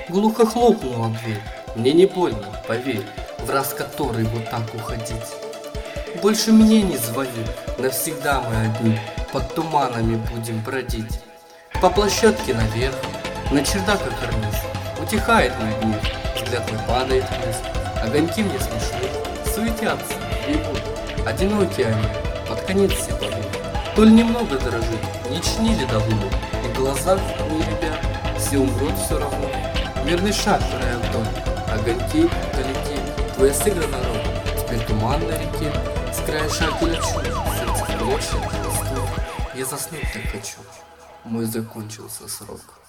Глухо хлопнула дверь. Мне не больно, поверь, в раз который вот так уходить. Больше мне не звони, навсегда мы одни, под туманами будем бродить. По площадке наверх, на чердаках карниз, утихает мой гнев, взгляд мой падает вниз. Огоньки мне смешны, суетятся, бегут, одинокие они, под конец все поют. Толь немного дрожит, не чнили давно, и глаза не любят, все умрут все равно. Верный шаг, второй Антон, огоньки далеки, твоя сыграна роль, теперь туман на реке, с края шаг лечу, сердце плечи, я заснуть так хочу, мой закончился срок.